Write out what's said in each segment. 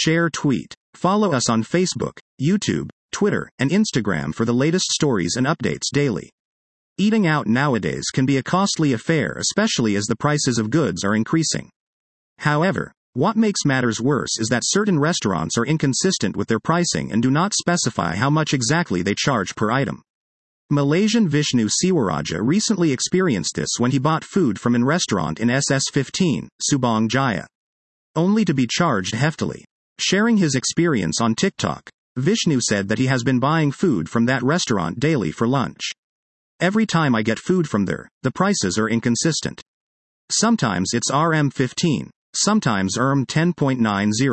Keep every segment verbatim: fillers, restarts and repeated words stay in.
Share tweet. Follow us on Facebook, YouTube, Twitter, and Instagram for the latest stories and updates daily. Eating out nowadays can be a costly affair, especially as the prices of goods are increasing. However, what makes matters worse is that certain restaurants are inconsistent with their pricing and do not specify how much exactly they charge per item. Malaysian Vishnu Siwaraja recently experienced this when he bought food from an restaurant in S S fifteen, Subang Jaya, only to be charged heftily. Sharing his experience on TikTok, Vishnu said that he has been buying food from that restaurant daily for lunch. Every time I get food from there, the prices are inconsistent. Sometimes it's R M fifteen, sometimes R M ten ninety.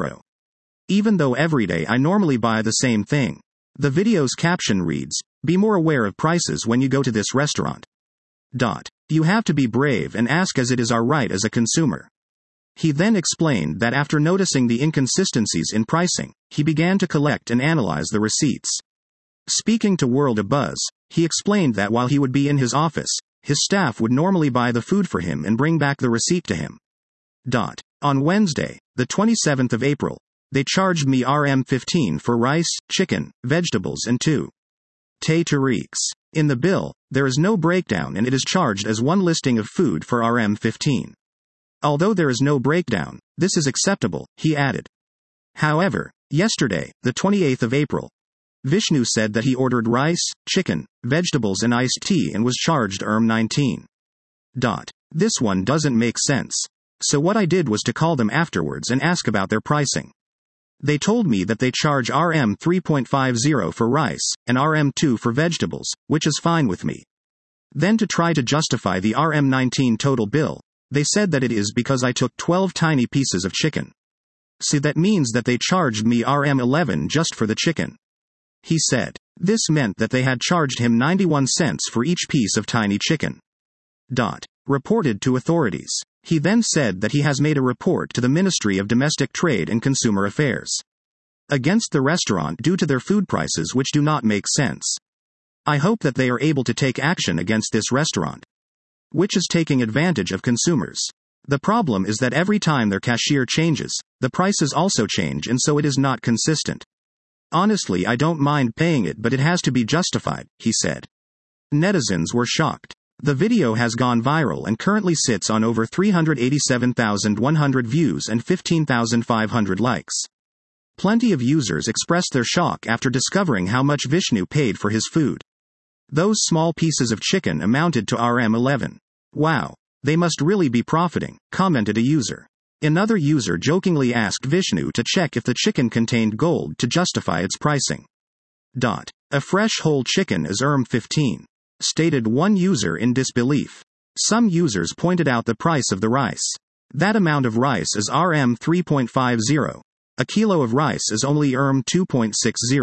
Even though every day I normally buy the same thing. The video's caption reads, "Be more aware of prices when you go to this restaurant. Dot. You have to be brave and ask as it is our right as a consumer." He then explained that after noticing the inconsistencies in pricing, he began to collect and analyze the receipts. Speaking to World of Buzz, he explained that while he would be in his office, his staff would normally buy the food for him and bring back the receipt to him. Dot. On Wednesday, the twenty-seventh of April, they charged me R M fifteen for rice, chicken, vegetables and two Tay Tariqs. In the bill, there is no breakdown and it is charged as one listing of food for R M fifteen. Although there is no breakdown, this is acceptable, he added. However, yesterday, the twenty-eighth of April, Vishnu said that he ordered rice, chicken, vegetables and iced tea and was charged R M nineteen. Dot. This one doesn't make sense. So what I did was to call them afterwards and ask about their pricing. They told me that they charge R M three fifty for rice, and R M two for vegetables, which is fine with me. Then to try to justify the R M nineteen total bill, they said that it is because I took twelve tiny pieces of chicken. So that means that they charged me R M eleven just for the chicken. He said. This meant that they had charged him ninety-one cents for each piece of tiny chicken. Dot. Reported to authorities. He then said that he has made a report to the Ministry of Domestic Trade and Consumer Affairs against the restaurant due to their food prices which do not make sense. I hope that they are able to take action against this restaurant, which is taking advantage of consumers. The problem is that every time their cashier changes, the prices also change and so it is not consistent. Honestly, I don't mind paying it, but it has to be justified, he said. Netizens were shocked. The video has gone viral and currently sits on over three hundred eighty-seven thousand one hundred views and fifteen thousand five hundred likes. Plenty of users expressed their shock after discovering how much Vishnu paid for his food. Those small pieces of chicken amounted to R M eleven. Wow, they must really be profiting, commented a user. Another user jokingly asked Vishnu to check if the chicken contained gold to justify its pricing. Dot. A fresh whole chicken is R M fifteen. Stated one user in disbelief. Some users pointed out the price of the rice. That amount of rice is R M three fifty. A kilo of rice is only R M two sixty.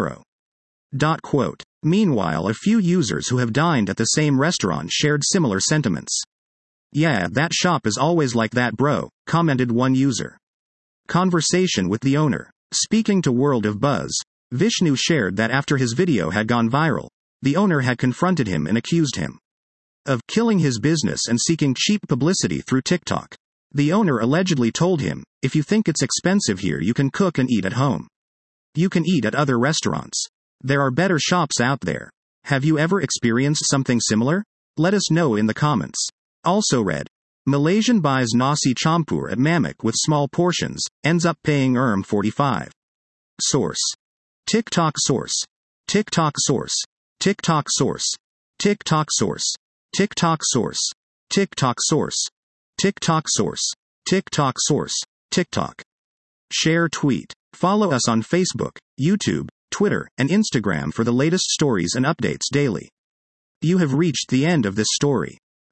Dot quote. Meanwhile, a few users who have dined at the same restaurant shared similar sentiments. Yeah, that shop is always like that, bro, commented one user. Conversation with the owner. Speaking to World of Buzz, Vishnu shared that after his video had gone viral, the owner had confronted him and accused him of killing his business and seeking cheap publicity through TikTok. The owner allegedly told him, if you think it's expensive here, you can cook and eat at home. You can eat at other restaurants. There are better shops out there. Have you ever experienced something similar? Let us know in the comments. Also read. Malaysian buys nasi campur at Mamak with small portions, ends up paying R M forty-five. Source. TikTok source. TikTok source. TikTok source. TikTok source. TikTok source. TikTok source. TikTok source. TikTok source. TikTok. Share tweet. Follow us on Facebook, YouTube, Twitter, and Instagram for the latest stories and updates daily. You have reached the end of this story.